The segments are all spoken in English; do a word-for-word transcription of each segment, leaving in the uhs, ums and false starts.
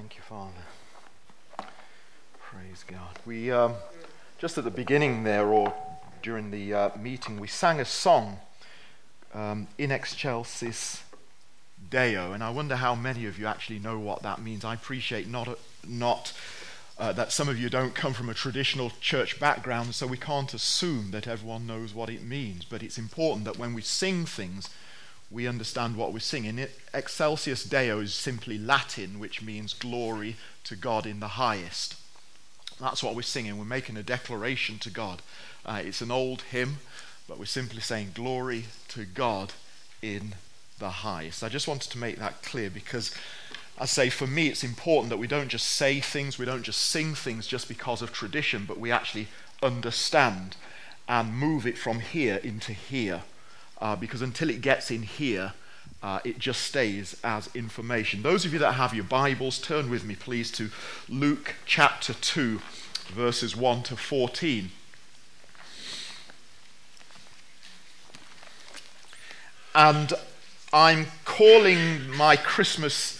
Thank you, Father. Praise God. We, um, just at the beginning there, or during the uh, meeting, we sang a song, um, In Excelsis Deo, and I wonder how many of you actually know what that means. I appreciate not, a, not uh, that some of you don't come from a traditional church background, so we can't assume that everyone knows what it means, but it's important that when we sing things, we understand what we're singing. Excelsis Deo is simply Latin, which means glory to God in the highest. That's what we're singing. We're making a declaration to God. Uh, it's an old hymn, but we're simply saying glory to God in the highest. I just wanted to make that clear because, I say, for me it's important that we don't just say things, we don't just sing things just because of tradition, but we actually understand and move it from here into here. Uh, because until it gets in here, uh, it just stays as information. Those of you that have your Bibles, turn with me please to Luke chapter two, verses one to fourteen. And I'm calling my Christmas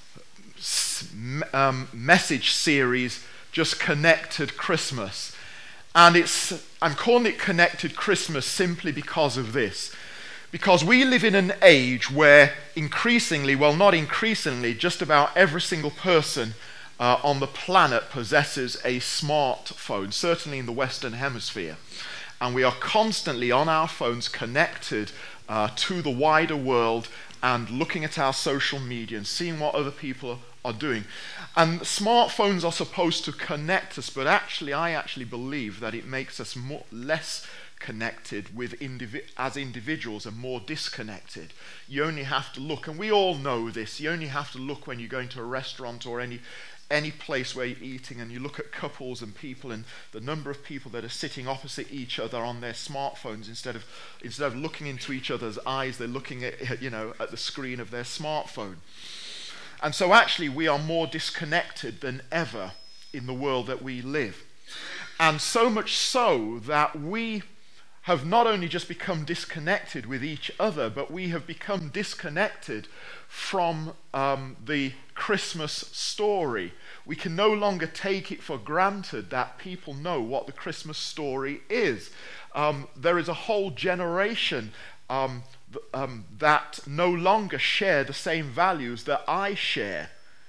um, message series just Connected Christmas. And it's I'm calling it Connected Christmas simply because of this. Because we live in an age where increasingly, well not increasingly, just about every single person uh, on the planet possesses a smartphone, certainly in the Western Hemisphere. And we are constantly on our phones connected uh, to the wider world and looking at our social media and seeing what other people are doing. And smartphones are supposed to connect us, but actually I actually believe that it makes us more, less connected with indivi- as individuals and more disconnected. You only have to look, and we all know this, you only have to look when you're going to a restaurant or any any place where you're eating and you look at couples and people and the number of people that are sitting opposite each other on their smartphones instead of instead of looking into each other's eyes, they're looking at, you know, at the screen of their smartphone. And so actually we are more disconnected than ever in the world that we live. And so much so that we have not only just become disconnected with each other, but we have become disconnected from um, the Christmas story. We can no longer take it for granted that people know what the Christmas story is. Um, there is a whole generation um, th- um, that no longer share the same values that I share.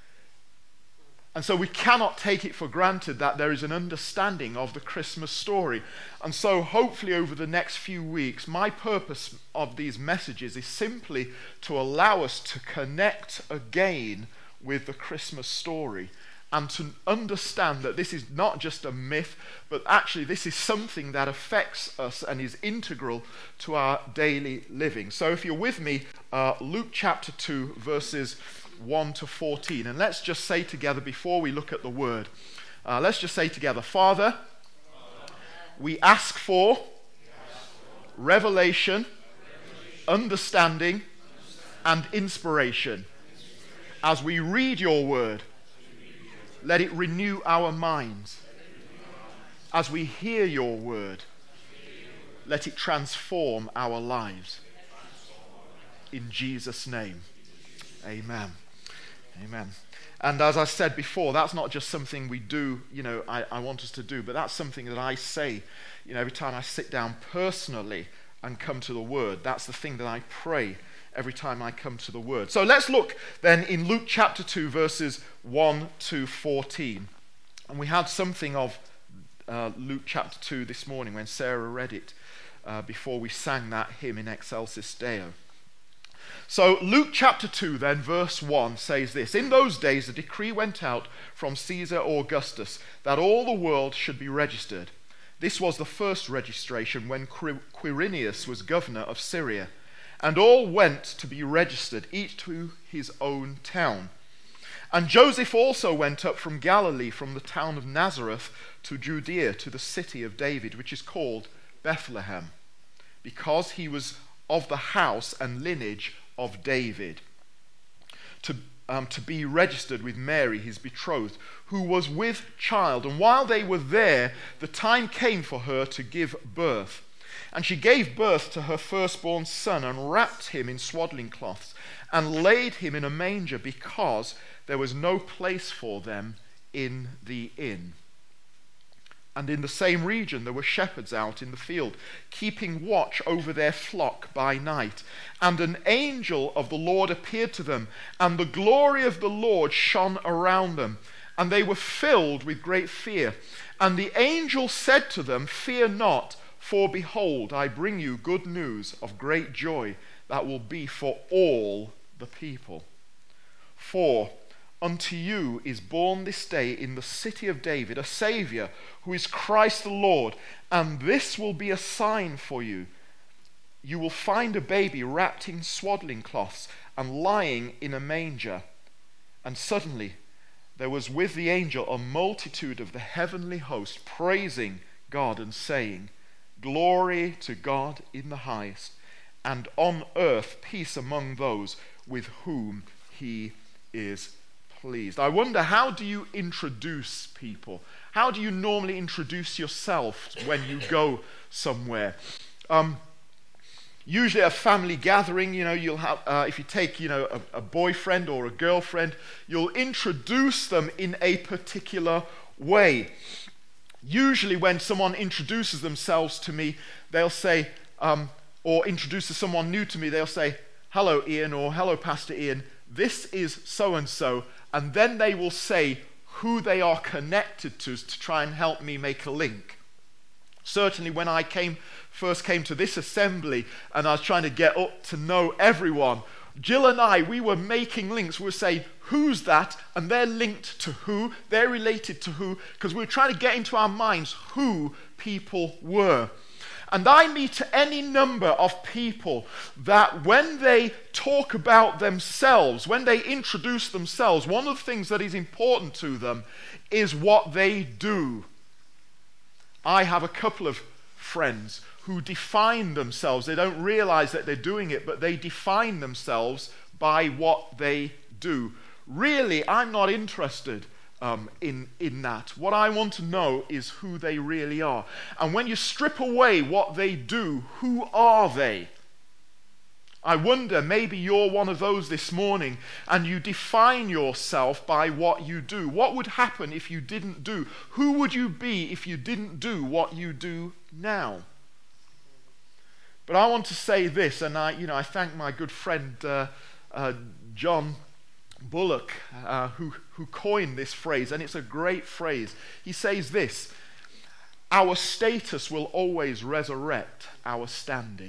And so we cannot take it for granted that there is an understanding of the Christmas story. And so hopefully over the next few weeks, my purpose of these messages is simply to allow us to connect again with the Christmas story and to understand that this is not just a myth, but actually this is something that affects us and is integral to our daily living. So if you're with me, uh, Luke chapter two, verses one to fourteen. And let's just say together before we look at the word, uh, let's just say together, Father, we ask for revelation, understanding, and inspiration. As we read your word, let it renew our minds. As we hear your word, let it transform our lives. In Jesus' name, amen. Amen. And as I said before, that's not just something we do, you know, I, I want us to do, but that's something that I say, you know, every time I sit down personally and come to the Word. That's the thing that I pray every time I come to the Word. So let's look then in Luke chapter two, verses one to fourteen. And we had something of uh, Luke chapter two this morning when Sarah read it uh, before we sang that hymn In Excelsis Deo. So Luke chapter two then, verse one says this: In those days a decree went out from Caesar Augustus that all the world should be registered. This was the first registration when Quirinius was governor of Syria. And all went to be registered, each to his own town. And Joseph also went up from Galilee, from the town of Nazareth to Judea, to the city of David, which is called Bethlehem, because he was of the house and lineage of David, to, um, to be registered with Mary, his betrothed, who was with child. And while they were there, the time came for her to give birth. And she gave birth to her firstborn son, and wrapped him in swaddling cloths, and laid him in a manger, because there was no place for them in the inn. And in the same region there were shepherds out in the field, keeping watch over their flock by night. And an angel of the Lord appeared to them, and the glory of the Lord shone around them, and they were filled with great fear. And the angel said to them, "Fear not, for behold, I bring you good news of great joy that will be for all the people. For unto you is born this day in the city of David a Saviour, who is Christ the Lord. And this will be a sign for you. You will find a baby wrapped in swaddling cloths and lying in a manger." And suddenly there was with the angel a multitude of the heavenly host, praising God and saying, "Glory to God in the highest, and on earth peace among those with whom he is pleased." I wonder, how do you introduce people? How do you normally introduce yourself when you go somewhere? Um, usually at a family gathering, you know, you'll have, uh, if you take, you know, a, a boyfriend or a girlfriend, you'll introduce them in a particular way. Usually when someone introduces themselves to me, they'll say, um, or introduces someone new to me, they'll say, "Hello, Ian," or "Hello, Pastor Ian. This is so-and-so," and then they will say who they are connected to to try and help me make a link. Certainly when I came first came to this assembly and I was trying to get up to know everyone, Jill and I, we were making links. We were saying, who's that? And they're linked to who? They're related to who? Because we were trying to get into our minds who people were. And I meet any number of people that when they talk about themselves, when they introduce themselves, one of the things that is important to them is what they do. I have a couple of friends who define themselves. They don't realize that they're doing it, but they define themselves by what they do. Really, I'm not interested Um, in, in that. What I want to know is who they really are. And when you strip away what they do, who are they? I wonder, maybe you're one of those this morning and you define yourself by what you do. What would happen if you didn't do? Who would you be if you didn't do what you do now? But I want to say this, and I, you know, I thank my good friend uh, uh, John Bullock, uh, who, who coined this phrase, and it's a great phrase. He says this: "Our status will always resurrect our standing."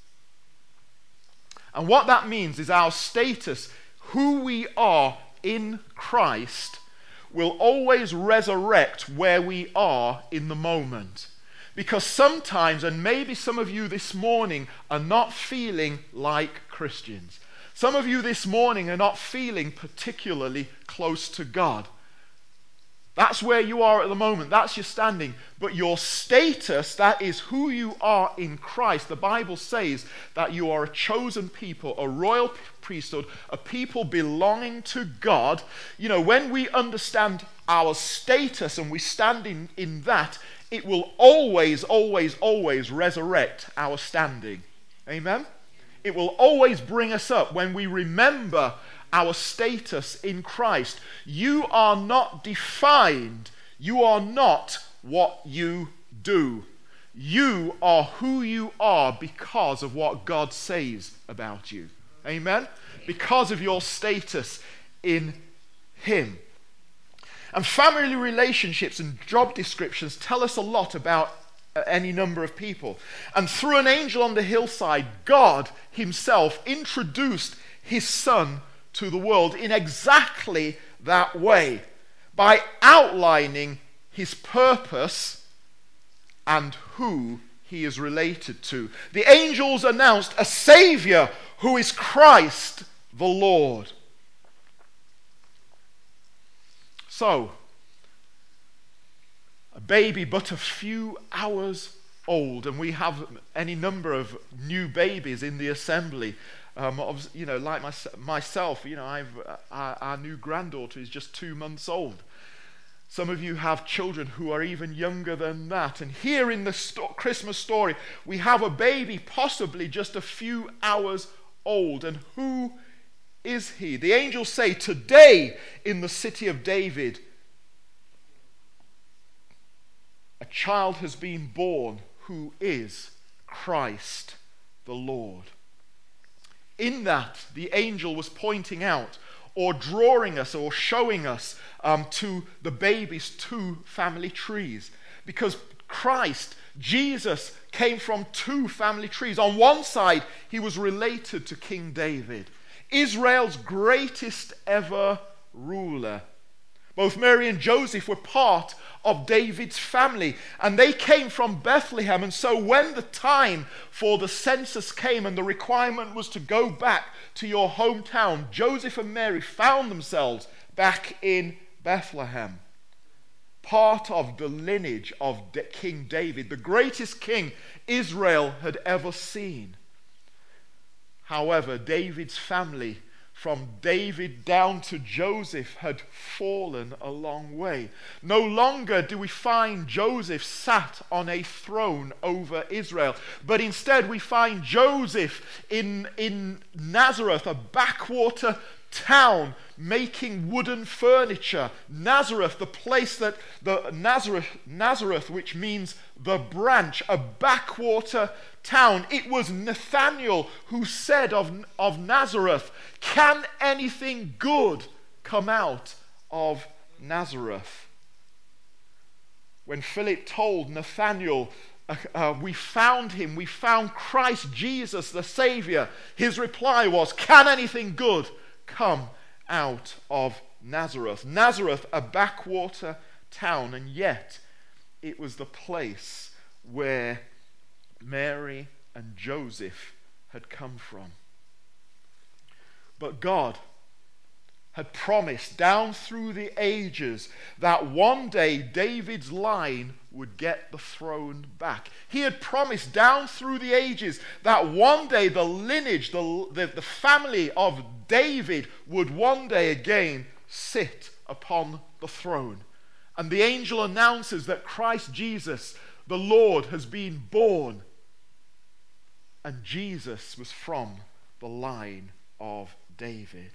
And what that means is our status, who we are in Christ, will always resurrect where we are in the moment. Because sometimes, and maybe some of you this morning are not feeling like Christians. Some of you this morning are not feeling particularly close to God. That's where you are at the moment. That's your standing. But your status, that is who you are in Christ. The Bible says that you are a chosen people, a royal priesthood, a people belonging to God. You know, when we understand our status and we stand in, in that, it will always, always, always resurrect our standing. Amen? It will always bring us up when we remember our status in Christ. You are not defined. You are not what you do. You are who you are because of what God says about you. Amen? Because of your status in Him. And family relationships and job descriptions tell us a lot about any number of people. And through an angel on the hillside, God Himself introduced His Son to the world in exactly that way, by outlining His purpose and who He is related to. The angels announced a Savior who is Christ the Lord. So, a baby but a few hours old, and we have any number of new babies in the assembly. Um, you know, like my, myself, you know, I've uh, our, our new granddaughter is just two months old. Some of you have children who are even younger than that. And here in the sto- Christmas story, we have a baby possibly just a few hours old. And who is he? The angels say, today in the city of David, a child has been born who is Christ the Lord. In that, the angel was pointing out or drawing us or showing us um, to the baby's two family trees. Because Christ, Jesus, came from two family trees. On one side, he was related to King David, Israel's greatest ever ruler. Both Mary and Joseph were part of David's family, and they came from Bethlehem. And so when the time for the census came and the requirement was to go back to your hometown, Joseph and Mary found themselves back in Bethlehem, part of the lineage of King David, the greatest king Israel had ever seen. However, David's family, from David down to Joseph, had fallen a long way. No longer do we find Joseph sat on a throne over Israel, but instead we find Joseph in, in Nazareth, a backwater town, making wooden furniture. Nazareth, the place that the Nazareth, Nazareth, which means the branch, a backwater town. It was Nathanael who said of, of Nazareth, can anything good come out of Nazareth? When Philip told Nathanael, uh, uh, we found him, we found Christ Jesus the Savior, his reply was, can anything good come out of Nazareth? Nazareth, a backwater town, and yet it was the place where Mary and Joseph had come from. But God had promised down through the ages that one day David's line would get the throne back. He had promised down through the ages that one day the lineage, the, the, the family of David would one day again sit upon the throne. And the angel announces that Christ Jesus, the Lord, has been born. And Jesus was from the line of David.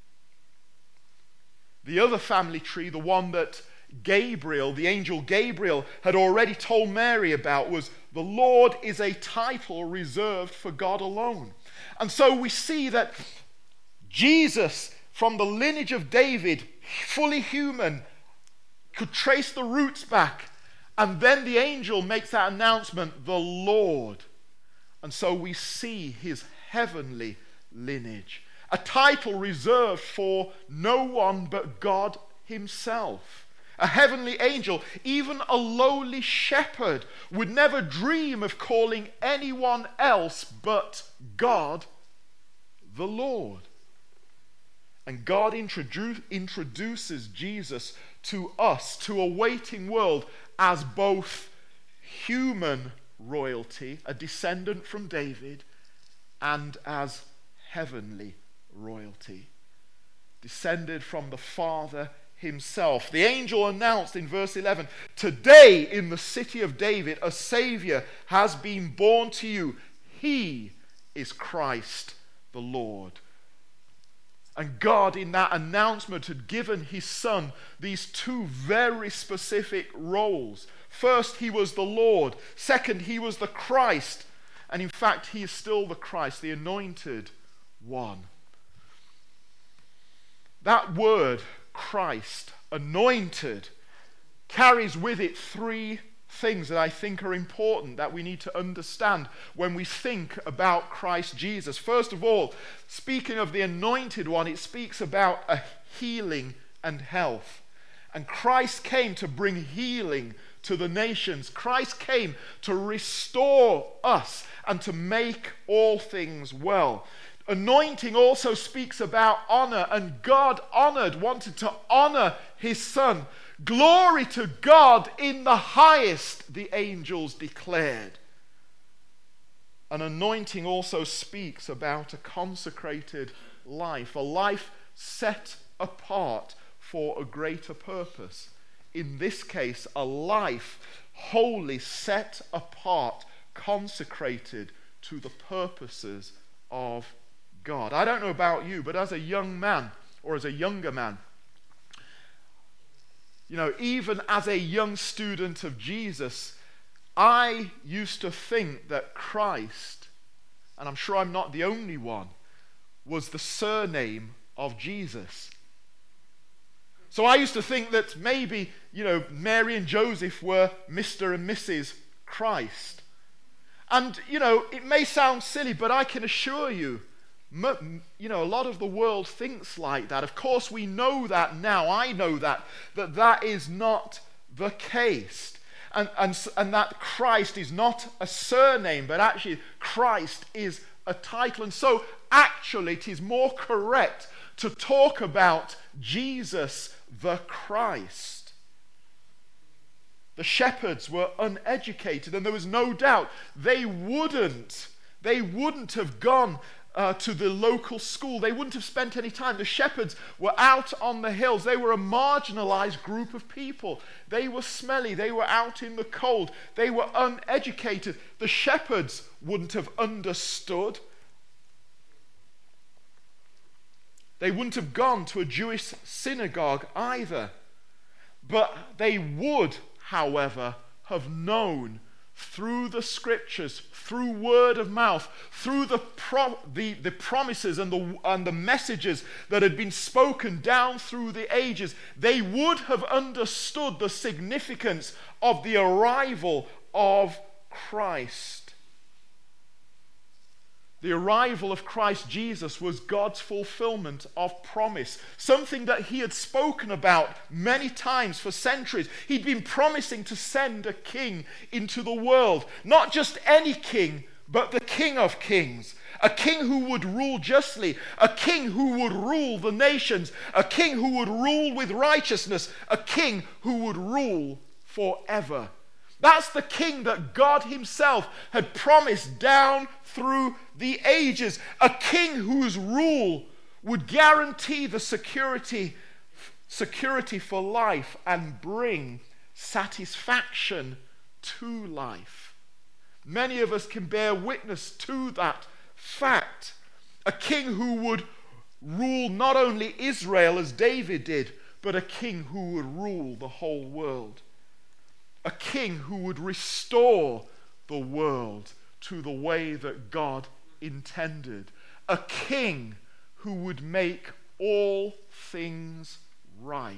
The other family tree, the one that Gabriel, the angel Gabriel, had already told Mary about, was the Lord is a title reserved for God alone. And so we see that Jesus, from the lineage of David, fully human, could trace the roots back. And then the angel makes that announcement, the Lord. And so we see his heavenly lineage, a title reserved for no one but God himself. A heavenly angel, even a lowly shepherd, would never dream of calling anyone else but God the Lord. And God introdu- introduces Jesus to us, to a waiting world, as both human royalty, a descendant from David, and as heavenly royalty, descended from the Father himself. The angel announced in verse eleven, today in the city of David a Savior has been born to you. He is Christ the Lord. And God in that announcement had given his Son these two very specific roles. First, he was the Lord. Second, he was the Christ. And in fact, he is still the Christ, the anointed one. That word, Christ, anointed, carries with it three things that I think are important that we need to understand when we think about Christ Jesus. First of all, speaking of the anointed one, it speaks about a healing and health. And Christ came to bring healing to the nations. Christ came to restore us and to make all things well. Anointing also speaks about honor, and God honored, wanted to honor his Son. Glory to God in the highest, the angels declared. An anointing also speaks about a consecrated life, a life set apart for a greater purpose. In this case, a life wholly set apart, consecrated to the purposes of God. I don't know about you, but as a young man or as a younger man, you know, even as a young student of Jesus, I used to think that Christ, and I'm sure I'm not the only one, was the surname of Jesus. So I used to think that maybe, you know, Mary and Joseph were Mister and Missus Christ. And, you know, it may sound silly, but I can assure you, you know, a lot of the world thinks like that. Of course, we know that now. I know that, that that is not the case. And, and, and that Christ is not a surname, but actually Christ is a title. And so actually it is more correct to talk about Jesus the Christ. The shepherds were uneducated, and there was no doubt they wouldn't, they wouldn't have gone uh, to the local school. They wouldn't have spent any time. The shepherds were out on the hills. They were a marginalized group of people. They were smelly. They were out in the cold. They were uneducated. The shepherds wouldn't have understood. They wouldn't have gone to a Jewish synagogue either. But they would, however, have known through the scriptures, through word of mouth, through the pro- the, the promises and the, and the messages that had been spoken down through the ages, they would have understood the significance of the arrival of Christ. The arrival of Christ Jesus was God's fulfillment of promise, something that he had spoken about many times for centuries. He'd been promising to send a king into the world, not just any king, but the King of Kings, a king who would rule justly, a king who would rule the nations, a king who would rule with righteousness, a king who would rule forever. That's the king that God himself had promised down through the ages. A king whose rule would guarantee the security, security for life and bring satisfaction to life. Many of us can bear witness to that fact. A king who would rule not only Israel as David did, but a king who would rule the whole world. A king who would restore the world to the way that God intended. A king who would make all things right.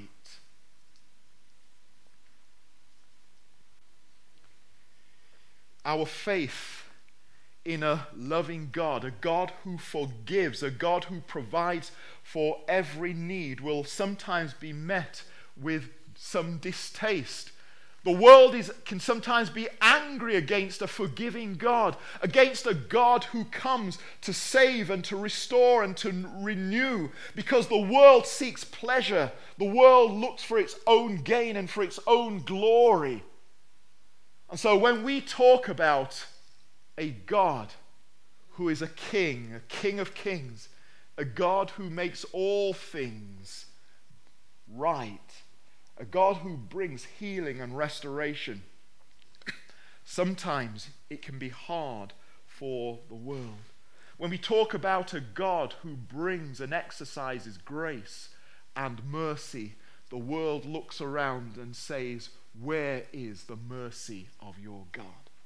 Our faith in a loving God, a God who forgives, a God who provides for every need, will sometimes be met with some distaste. The world is, can sometimes be angry against a forgiving God, against a God who comes to save and to restore and to renew, because the world seeks pleasure. The world looks for its own gain and for its own glory. And so when we talk about a God who is a king, a king of kings, a God who makes all things right, a God who brings healing and restoration, sometimes it can be hard for the world. When we talk about a God who brings and exercises grace and mercy, the world looks around and says, "Where is the mercy of your God?"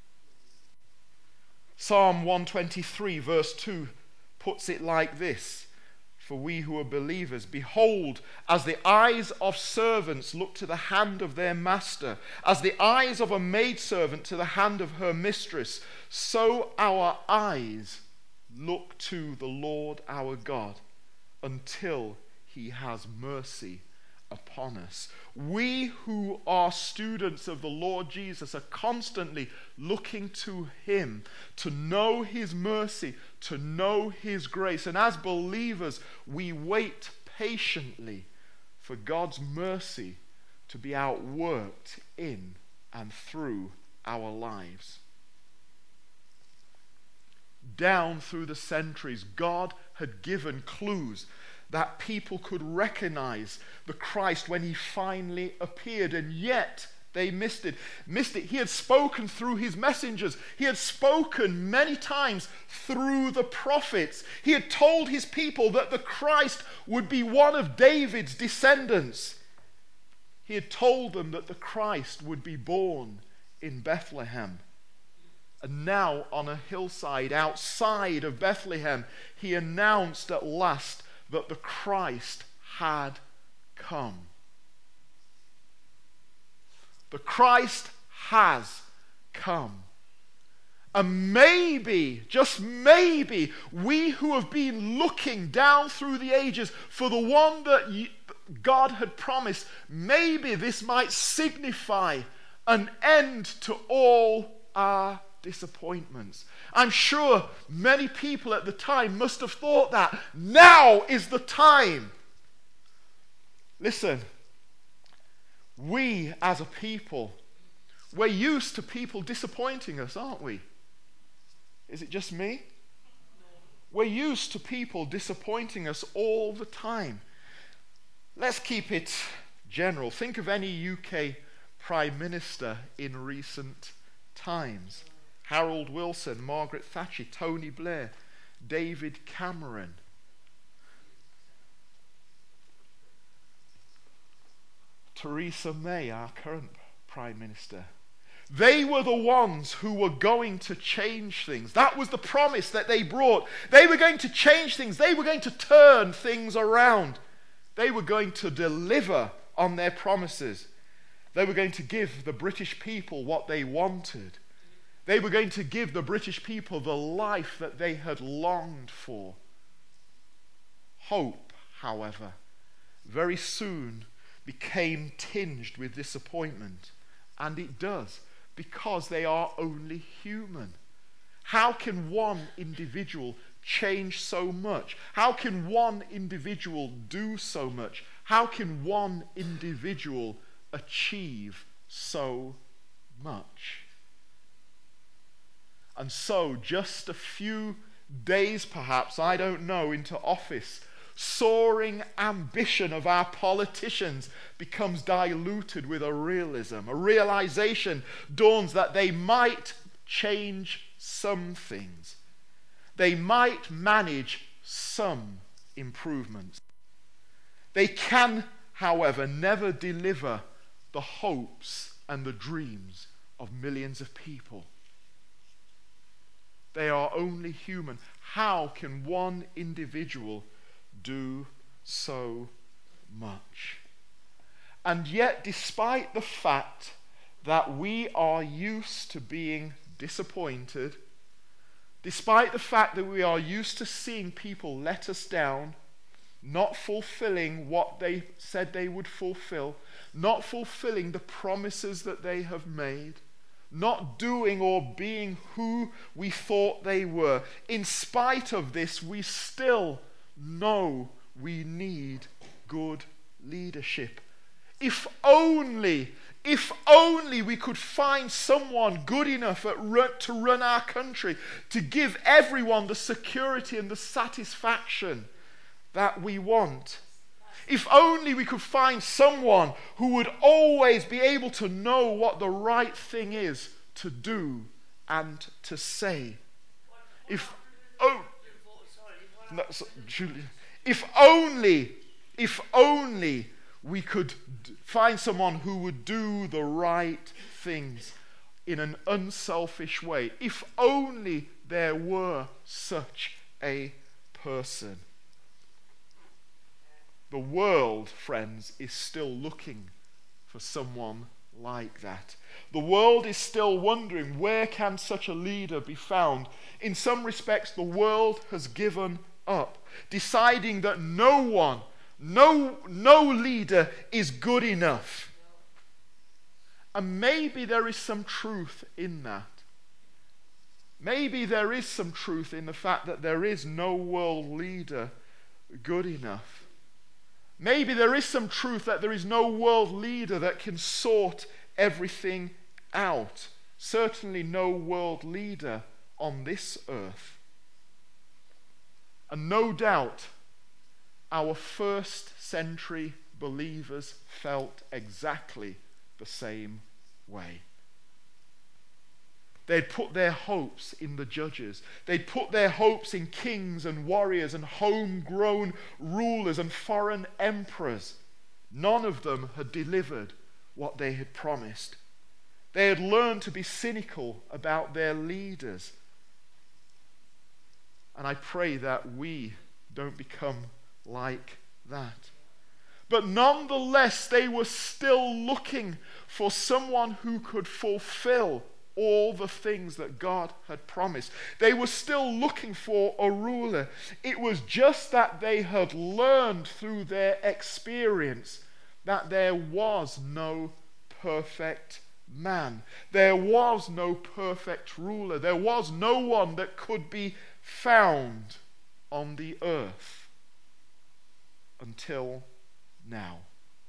Psalm one twenty-three verse two puts it like this: "For we who are believers, behold, as the eyes of servants look to the hand of their master, as the eyes of a maidservant to the hand of her mistress, so our eyes look to the Lord our God until he has mercy upon us." We who are students of the Lord Jesus are constantly looking to him to know his mercy, to know his grace. And as believers, we wait patiently for God's mercy to be outworked in and through our lives. Down through the centuries, God had given clues that people could recognize the Christ when he finally appeared, and yet They missed it. Missed it. He had spoken through his messengers. He had spoken many times through the prophets. He had told his people that the Christ would be one of David's descendants. He had told them that the Christ would be born in Bethlehem. And now on a hillside outside of Bethlehem, he announced at last that the Christ had come. The Christ has come. And maybe, just maybe, we who have been looking down through the ages for the one that God had promised, maybe this might signify an end to all our disappointments. I'm sure many people at the time must have thought that now is the time. Listen, we as a people, we're used to people disappointing us, aren't we? Is it just me? We're used to people disappointing us all the time. Let's keep it general. Think of any U K Prime Minister in recent times. Harold Wilson, Margaret Thatcher, Tony Blair, David Cameron. Theresa May, our current Prime Minister. They were the ones who were going to change things. That was the promise that they brought. They were going to change things. They were going to turn things around. They were going to deliver on their promises. They were going to give the British people what they wanted. They were going to give the British people the life that they had longed for. Hope, however, very soon became tinged with disappointment. And it does, because they are only human. How can one individual change so much? How can one individual do so much? How can one individual achieve so much? And so, just a few days perhaps, I don't know, into office, soaring ambition of our politicians becomes diluted with a realism. A realization dawns that they might change some things. They might manage some improvements. They can, however, never deliver the hopes and the dreams of millions of people. They are only human. How can one individual do so much? And yet, despite the fact that we are used to being disappointed, despite the fact that we are used to seeing people let us down, not fulfilling what they said they would fulfill, not fulfilling the promises that they have made, not doing or being who we thought they were, in spite of this, we still know we need good leadership. If only, if only we could find someone good enough at run, to run our country, to give everyone the security and the satisfaction that we want. If only we could find someone who would always be able to know what the right thing is to do and to say. If oh, no, so, Julie, if only, if only we could d- find someone who would do the right things in an unselfish way. If only there were such a person. The world, friends, is still looking for someone like that. The world is still wondering, where can such a leader be found? In some respects, the world has given up, deciding that no one, no, no leader is good enough. And maybe there is some truth in that. Maybe there is some truth in the fact that there is no world leader good enough. Maybe there is some truth that there is no world leader that can sort everything out. Certainly no world leader on this earth. And no doubt our first century believers felt exactly the same way. They'd put their hopes in the judges. They'd put their hopes in kings and warriors and homegrown rulers and foreign emperors. None of them had delivered what they had promised. They had learned to be cynical about their leaders. And I pray that we don't become like that. But nonetheless, they were still looking for someone who could fulfill all the things that God had promised. They were still looking for a ruler. It was just that they had learned through their experience that there was no perfect man. There was no perfect ruler. There was no one that could be found on the earth until now.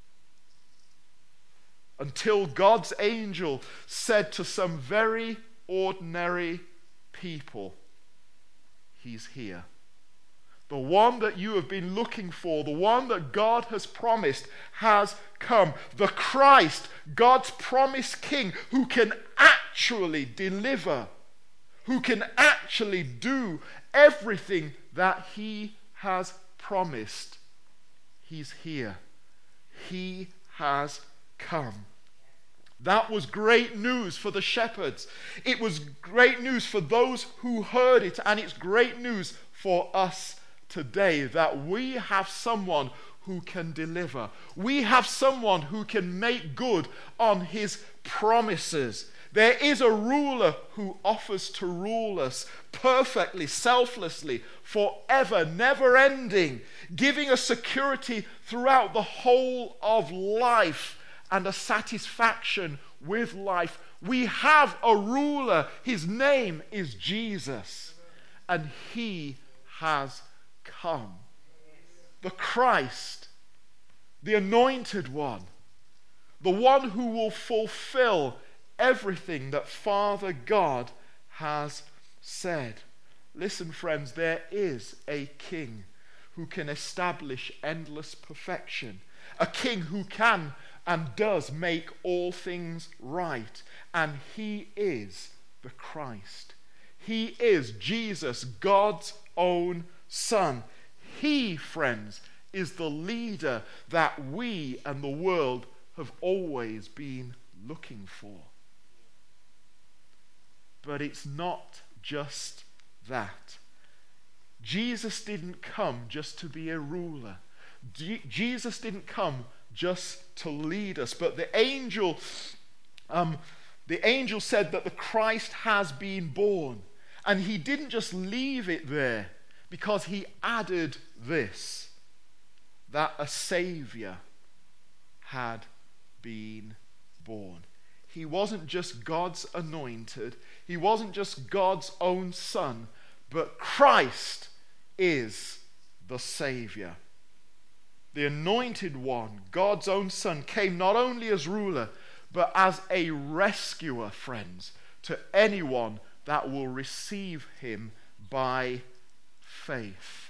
Until God's angel said to some very ordinary people, he's here. The one that you have been looking for, the one that God has promised, has come. The Christ, God's promised King, who can actually deliver, who can actually do everything that he has promised. He's here. He has come. That was great news for the shepherds. It was great news for those who heard it, and it's great news for us today that we have someone who can deliver. We have someone who can make good on his promises. There is a ruler who offers to rule us perfectly, selflessly, forever, never ending, giving us security throughout the whole of life and a satisfaction with life. We have a ruler. His name is Jesus, and he has come. The Christ, the anointed one, the one who will fulfill everything that Father God has said. Listen, friends, there is a king who can establish endless perfection, a king who can and does make all things right, and he is the Christ. He is Jesus, God's own Son. He, friends, is the leader that we and the world have always been looking for. But it's not just that. Jesus didn't come just to be a ruler. Je- Jesus didn't come just to lead us. But the angel, um, the angel said that the Christ has been born. And he didn't just leave it there, because he added this, that a Savior had been born. He wasn't just God's anointed. He wasn't just God's own Son, but Christ is the Savior. The anointed one, God's own Son, came not only as ruler, but as a rescuer, friends, to anyone that will receive him by faith.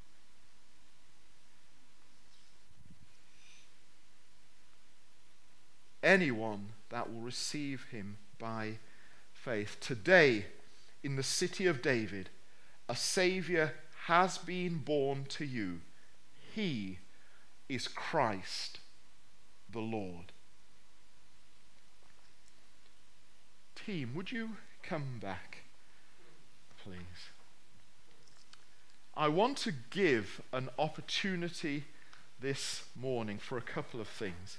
Anyone that will receive him by faith. Today, in the city of David, a Savior has been born to you. He is Christ the Lord. Team, would you come back, please? I want to give an opportunity this morning for a couple of things.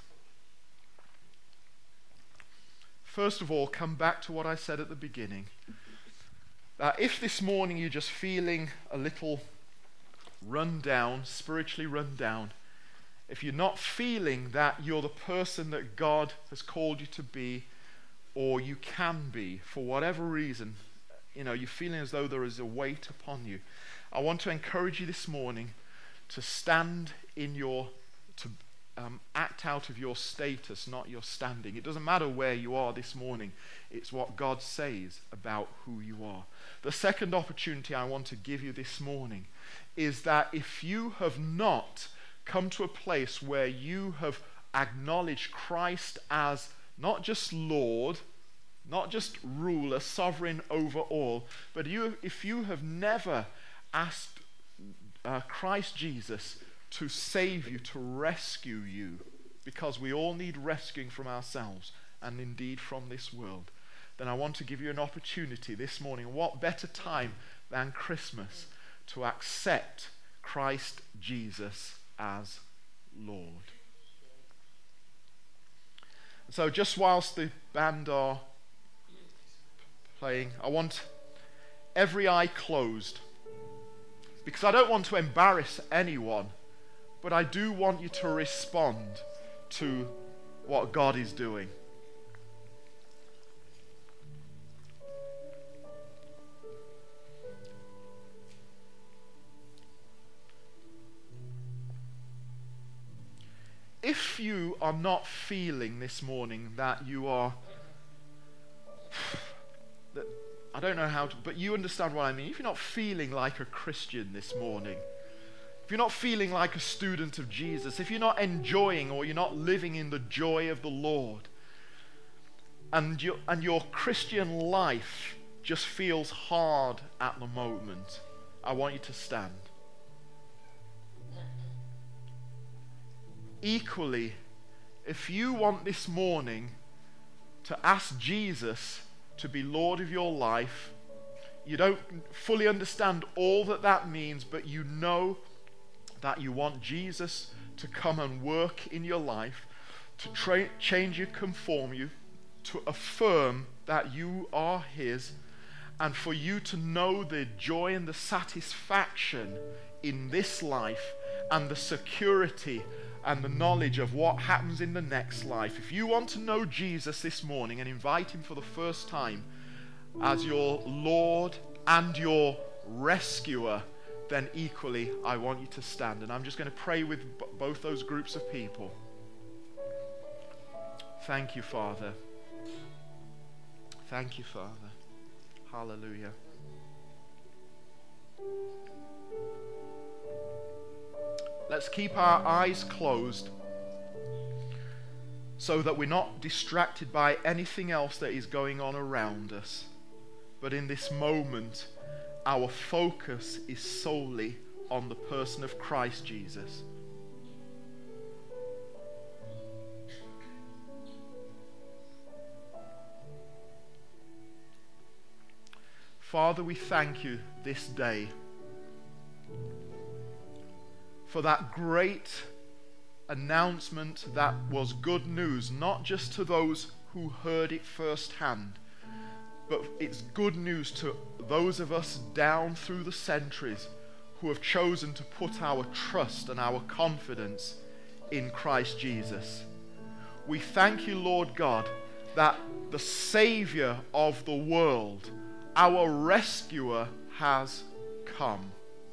First of all, come back to what I said at the beginning. That if this morning you're just feeling a little run down, spiritually run down, if you're not feeling that you're the person that God has called you to be, or you can be, for whatever reason, you know, you're feeling as though there is a weight upon you, I want to encourage you this morning to stand in your, to um, act out of your status, not your standing. It doesn't matter where you are this morning. It's what God says about who you are. The second opportunity I want to give you this morning is that if you have not come to a place where you have acknowledged Christ as not just Lord, not just ruler, sovereign over all, but you, if you have never asked uh, Christ Jesus to save you, to rescue you, because we all need rescuing from ourselves and indeed from this world, then I want to give you an opportunity this morning. What better time than Christmas to accept Christ Jesus as Lord? So just whilst the band are playing, I want every eye closed, because I don't want to embarrass anyone, but I do want you to respond to what God is doing. If you are not feeling this morning that you are, that, I don't know how to, but you understand what I mean. If you're not feeling like a Christian this morning, if you're not feeling like a student of Jesus, if you're not enjoying or you're not living in the joy of the Lord, and your, and your Christian life just feels hard at the moment, I want you to stand. Equally, if you want this morning to ask Jesus to be Lord of your life, you don't fully understand all that that means, but you know that you want Jesus to come and work in your life, to tra- change you, conform you, to affirm that you are His, and for you to know the joy and the satisfaction in this life and the security and the knowledge of what happens in the next life. If you want to know Jesus this morning and invite Him for the first time as your Lord and your rescuer, then equally I want you to stand. And I'm just going to pray with b- both those groups of people. Thank you, Father. Thank you, Father. Hallelujah. Let's keep our eyes closed so that we're not distracted by anything else that is going on around us. But in this moment, our focus is solely on the person of Christ Jesus. Father, we thank you this day for that great announcement that was good news, not just to those who heard it firsthand, but it's good news to those of us down through the centuries who have chosen to put our trust and our confidence in Christ Jesus. We thank you, Lord God, that the Savior of the world, our rescuer, has come.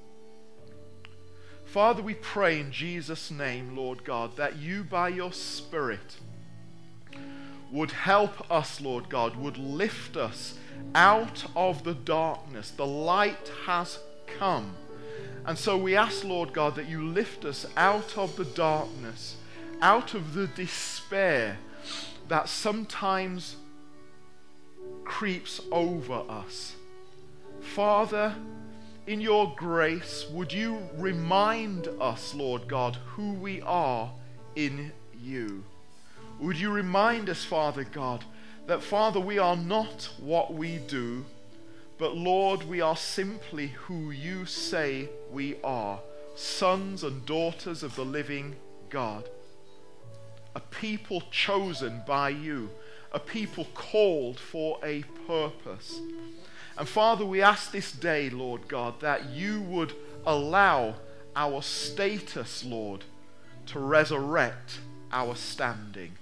Father, we pray in Jesus' name, Lord God, that you by your Spirit would help us, Lord God, would lift us out of the darkness. The light has come. And so we ask, Lord God, that you lift us out of the darkness, out of the despair that sometimes creeps over us. Father, in your grace, would you remind us, Lord God, who we are in you? Would you remind us, Father God, that, Father, we are not what we do, but, Lord, we are simply who you say we are, sons and daughters of the living God, a people chosen by you, a people called for a purpose. And Father, we ask this day, Lord God, that you would allow our status, Lord, to resurrect our standing.